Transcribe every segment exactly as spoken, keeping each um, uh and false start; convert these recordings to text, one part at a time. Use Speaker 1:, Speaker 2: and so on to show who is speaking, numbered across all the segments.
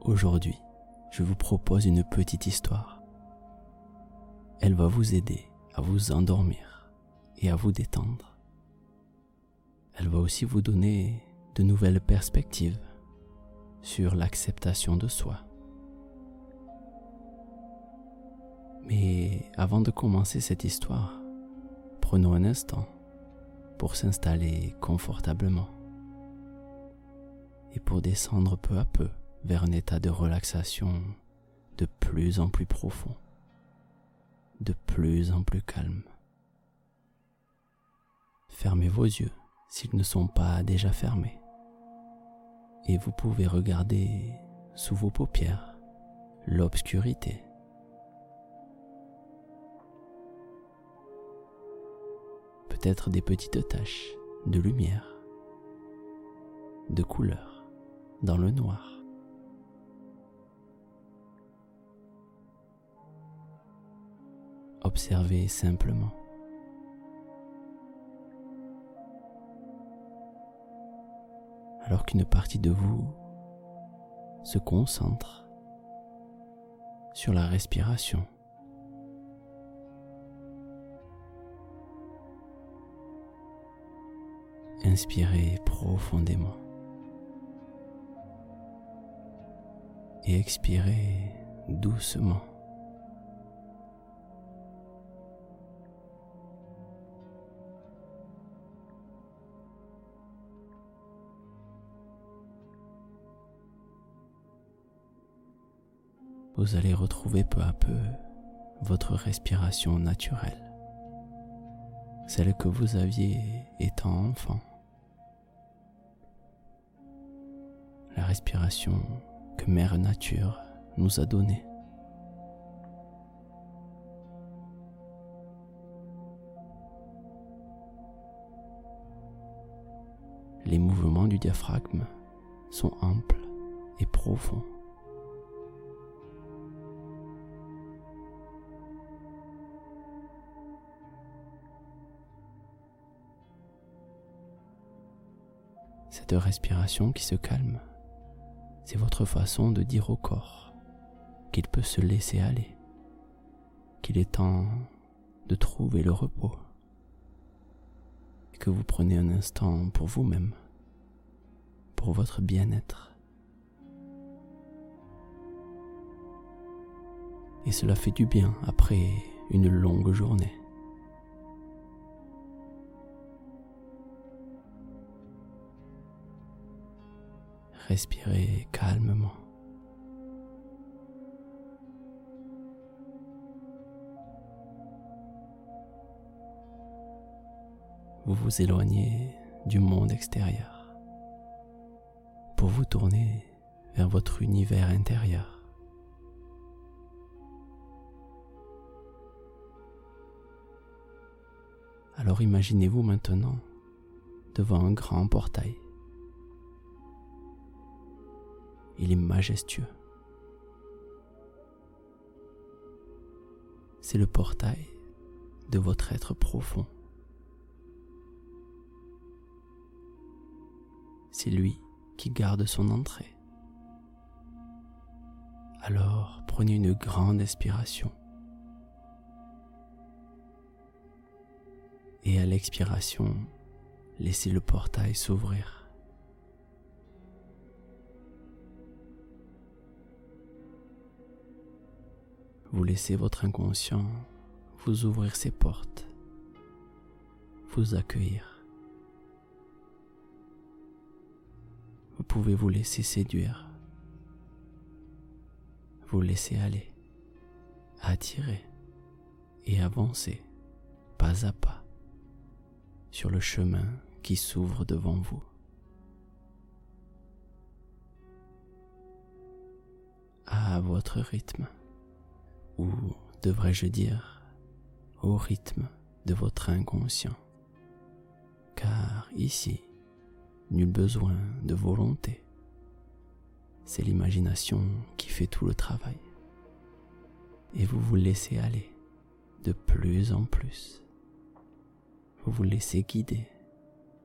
Speaker 1: Aujourd'hui, je vous propose une petite histoire. Elle va vous aider à vous endormir et à vous détendre. Elle va aussi vous donner de nouvelles perspectives sur l'acceptation de soi. Mais avant de commencer cette histoire, prenons un instant pour s'installer confortablement et pour descendre peu à peu vers un état de relaxation de plus en plus profond, de plus en plus calme. Fermez vos yeux s'ils ne sont pas déjà fermés et vous pouvez regarder sous vos paupières l'obscurité. Peut-être des petites taches de lumière, de couleur dans le noir. Observez simplement. Alors qu'une partie de vous se concentre sur la respiration. Inspirez profondément et expirez doucement. Vous allez retrouver peu à peu votre respiration naturelle, celle que vous aviez étant enfant. La respiration que Mère Nature nous a donnée. Les mouvements du diaphragme sont amples et profonds. Cette respiration qui se calme, c'est votre façon de dire au corps qu'il peut se laisser aller, qu'il est temps de trouver le repos, et que vous prenez un instant pour vous-même, pour votre bien-être. Et cela fait du bien après une longue journée. Respirez calmement. Vous vous éloignez du monde extérieur pour vous tourner vers votre univers intérieur. Alors imaginez-vous maintenant devant un grand portail. Il est majestueux. C'est le portail de votre être profond. C'est lui qui garde son entrée. Alors prenez une grande inspiration. Et à l'expiration, laissez le portail s'ouvrir. Vous laissez votre inconscient vous ouvrir ses portes, vous accueillir. Vous pouvez vous laisser séduire, vous laisser aller, attirer et avancer pas à pas sur le chemin qui s'ouvre devant vous. À votre rythme. Ou devrais-je dire, au rythme de votre inconscient. Car ici, nul besoin de volonté. C'est l'imagination qui fait tout le travail. Et vous vous laissez aller de plus en plus. Vous vous laissez guider,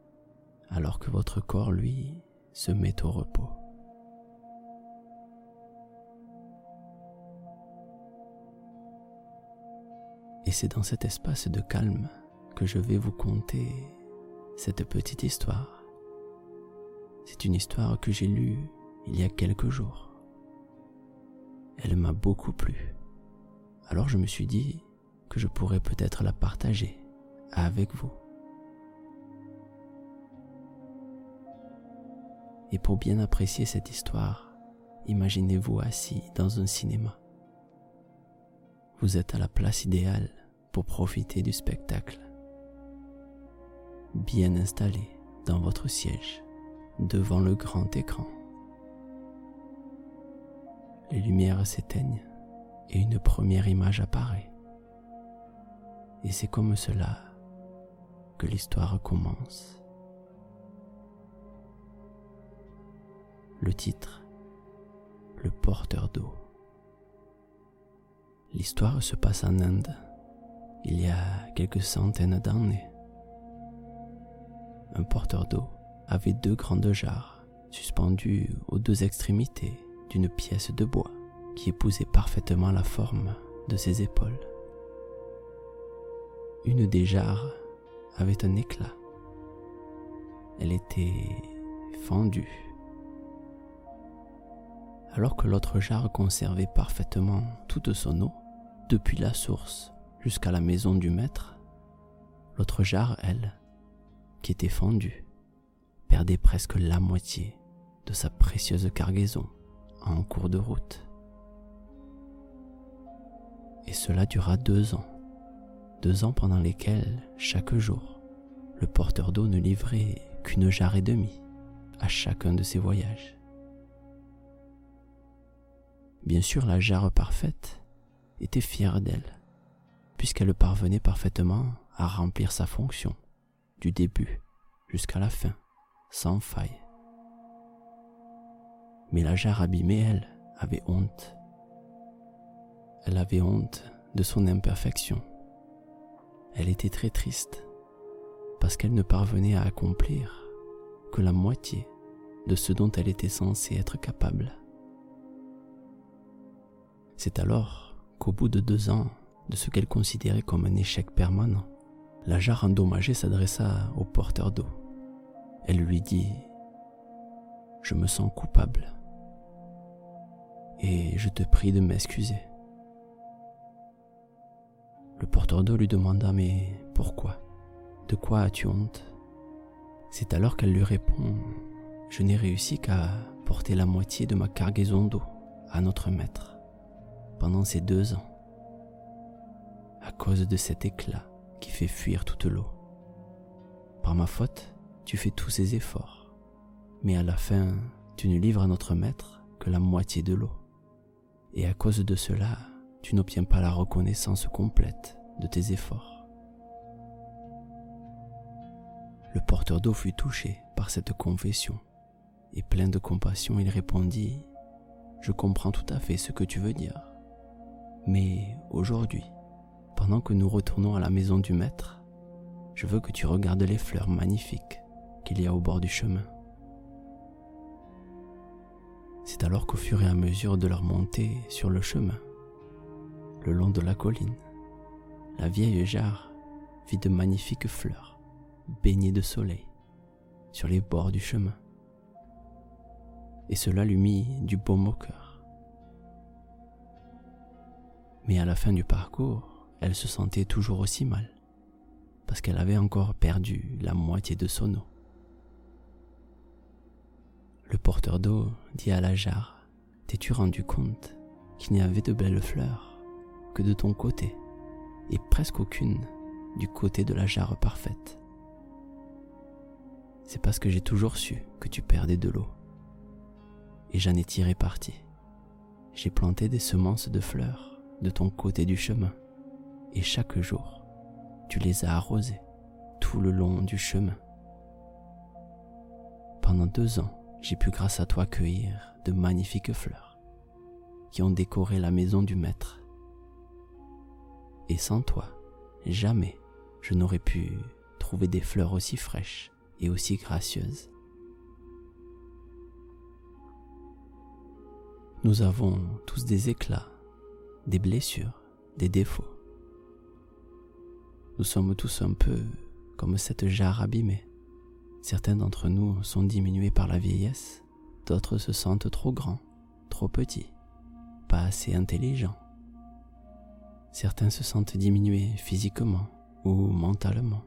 Speaker 1: alors que votre corps, lui, se met au repos. Et c'est dans cet espace de calme que je vais vous conter cette petite histoire. C'est une histoire que j'ai lue il y a quelques jours. Elle m'a beaucoup plu. Alors je me suis dit que je pourrais peut-être la partager avec vous. Et pour bien apprécier cette histoire, imaginez-vous assis dans un cinéma. Vous êtes à la place idéale pour profiter du spectacle. Bien installé dans votre siège, devant le grand écran. Les lumières s'éteignent et une première image apparaît. Et c'est comme cela que l'histoire commence. Le titre, Le porteur d'eau. L'histoire se passe en Inde, il y a quelques centaines d'années. Un porteur d'eau avait deux grandes jarres suspendues aux deux extrémités d'une pièce de bois qui épousait parfaitement la forme de ses épaules. Une des jarres avait un éclat. Elle était fendue, alors que l'autre jarre conservait parfaitement toute son eau, depuis la source jusqu'à la maison du maître. L'autre jarre, elle, qui était fendue, perdait presque la moitié de sa précieuse cargaison en cours de route. Et cela dura deux ans, deux ans pendant lesquels, chaque jour, le porteur d'eau ne livrait qu'une jarre et demie à chacun de ses voyages. Bien sûr, la jarre parfaite était fière d'elle, puisqu'elle parvenait parfaitement à remplir sa fonction, du début jusqu'à la fin, sans faille. Mais la jarre abîmée, elle, avait honte. Elle avait honte de son imperfection. Elle était très triste, parce qu'elle ne parvenait à accomplir que la moitié de ce dont elle était censée être capable. C'est alors qu'au bout de deux ans de ce qu'elle considérait comme un échec permanent, la jarre endommagée s'adressa au porteur d'eau. Elle lui dit « Je me sens coupable et je te prie de m'excuser. » Le porteur d'eau lui demanda « Mais pourquoi? De quoi as-tu honte ?» C'est alors qu'elle lui répond « Je n'ai réussi qu'à porter la moitié de ma cargaison d'eau à notre maître pendant ces deux ans, à cause de cet éclat qui fait fuir toute l'eau. Par ma faute, tu fais tous ces efforts, mais à la fin, tu ne livres à notre maître que la moitié de l'eau. Et à cause de cela, tu n'obtiens pas la reconnaissance complète de tes efforts. » Le porteur d'eau fut touché par cette confession, et plein de compassion, il répondit « Je comprends tout à fait ce que tu veux dire. Mais aujourd'hui, pendant que nous retournons à la maison du maître, je veux que tu regardes les fleurs magnifiques qu'il y a au bord du chemin. » C'est alors qu'au fur et à mesure de leur montée sur le chemin, le long de la colline, la vieille jarre vit de magnifiques fleurs baignées de soleil sur les bords du chemin. Et cela lui mit du baume au cœur. Mais à la fin du parcours, elle se sentait toujours aussi mal, parce qu'elle avait encore perdu la moitié de son eau. Le porteur d'eau dit à la jarre « T'es-tu rendu compte qu'il n'y avait de belles fleurs que de ton côté, et presque aucune du côté de la jarre parfaite? C'est parce que j'ai toujours su que tu perdais de l'eau, et j'en ai tiré parti. J'ai planté des semences de fleurs de ton côté du chemin, et chaque jour, tu les as arrosées tout le long du chemin. Pendant deux ans, j'ai pu grâce à toi cueillir de magnifiques fleurs qui ont décoré la maison du maître. Et sans toi, jamais je n'aurais pu trouver des fleurs aussi fraîches et aussi gracieuses. Nous avons tous des éclats, des blessures, des défauts. nous sommes tous un peu comme cette jarre abîmée. Certains d'entre nous sont diminués par la vieillesse, d'autres se sentent trop grands, trop petits, pas assez intelligents. Certains se sentent diminués physiquement ou mentalement.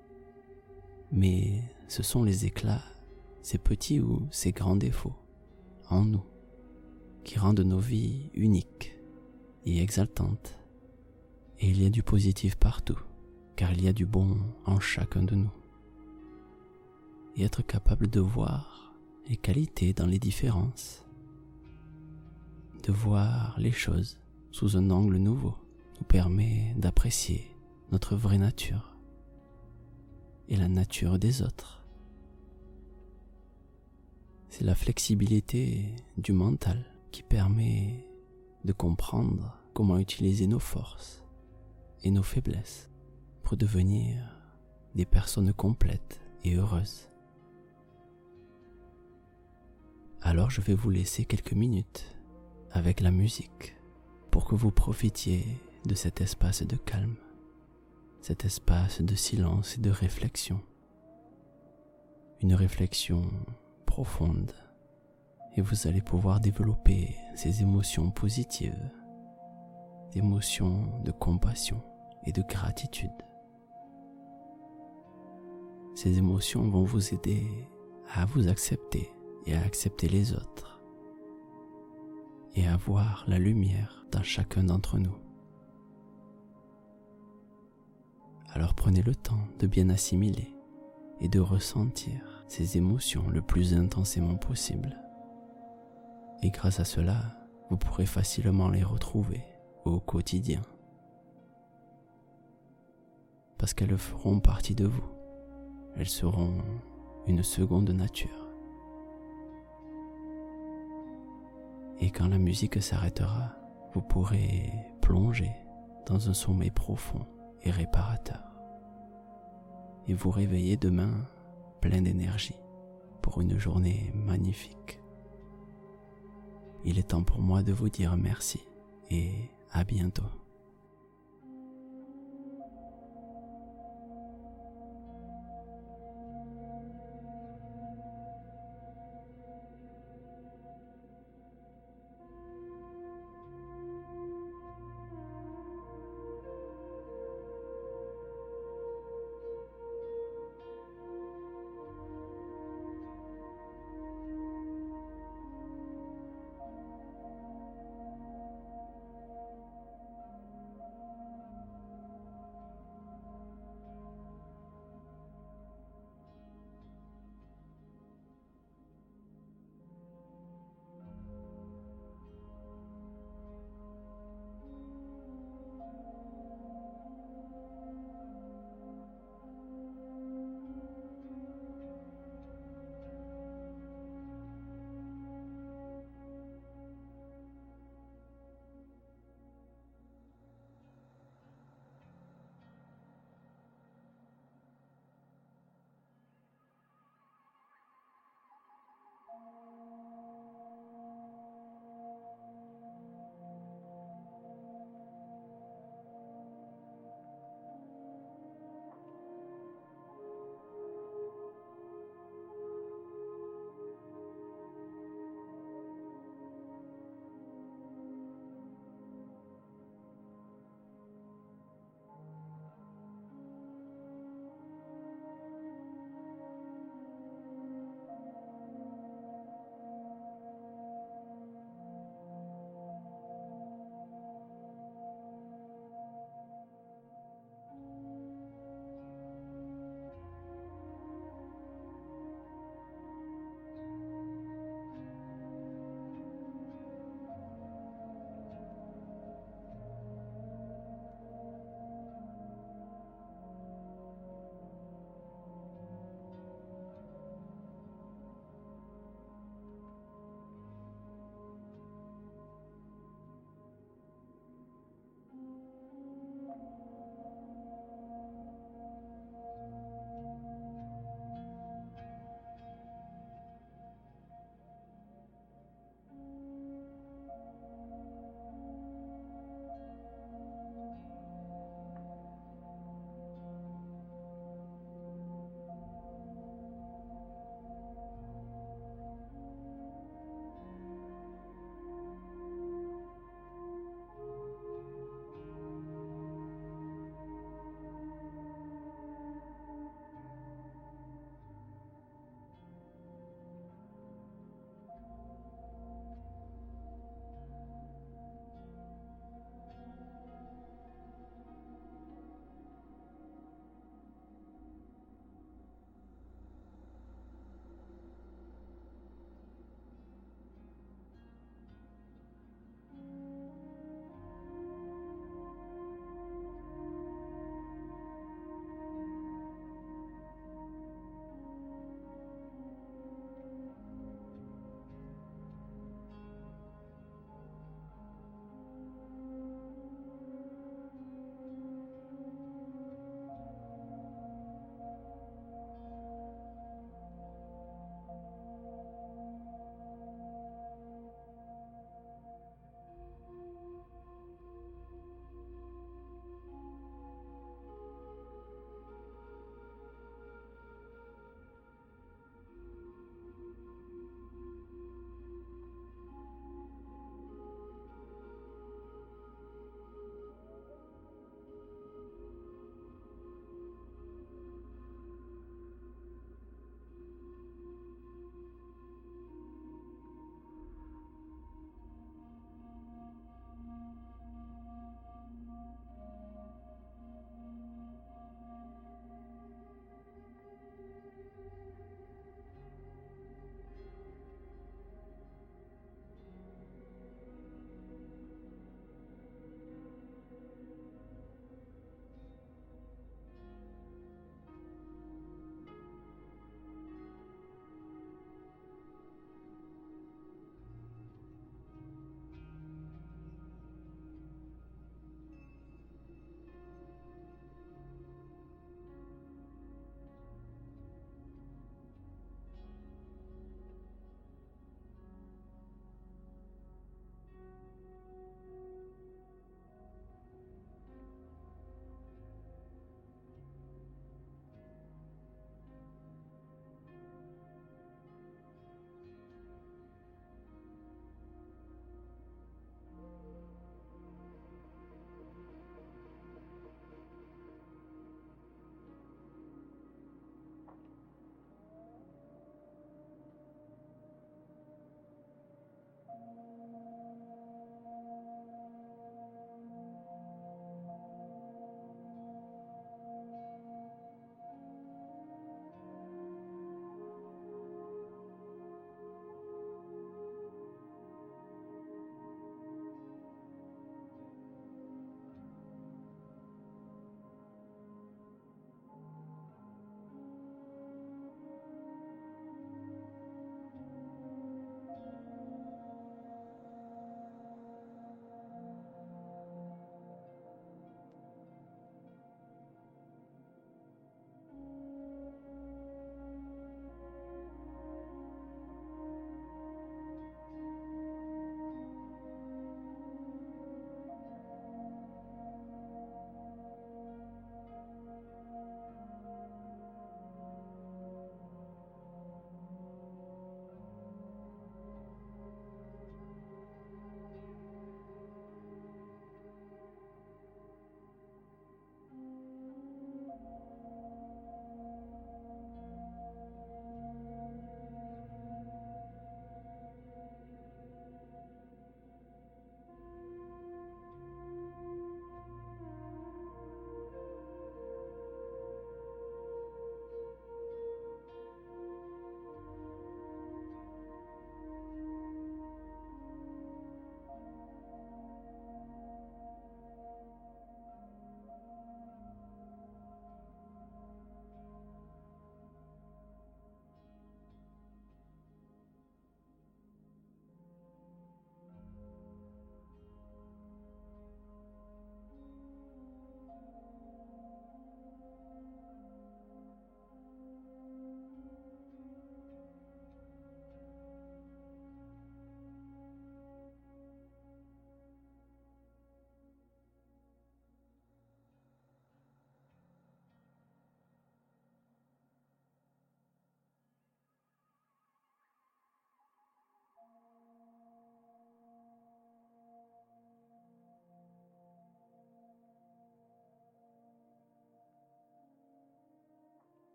Speaker 1: Mais ce sont les éclats, ces petits ou ces grands défauts, en nous, qui rendent nos vies uniques et exaltantes. Et il y a du positif partout, car il y a du bon en chacun de nous. Et être capable de voir les qualités dans les différences, de voir les choses sous un angle nouveau, nous permet d'apprécier notre vraie nature et la nature des autres. C'est la flexibilité du mental qui permet de comprendre comment utiliser nos forces et nos faiblesses pour devenir des personnes complètes et heureuses. Alors je vais vous laisser quelques minutes avec la musique pour que vous profitiez de cet espace de calme, cet espace de silence et de réflexion. Une réflexion profonde, et vous allez pouvoir développer ces émotions positives, des émotions de compassion et de gratitude. Ces émotions vont vous aider à vous accepter et à accepter les autres, et à voir la lumière dans chacun d'entre nous. Alors prenez le temps de bien assimiler et de ressentir ces émotions le plus intensément possible. Et grâce à cela, vous pourrez facilement les retrouver au quotidien. Parce qu'elles feront partie de vous. Elles seront une seconde nature. Et quand la musique s'arrêtera, vous pourrez plonger dans un sommeil profond et réparateur. Et vous réveiller demain plein d'énergie pour une journée magnifique. Il est temps pour moi de vous dire merci et à bientôt.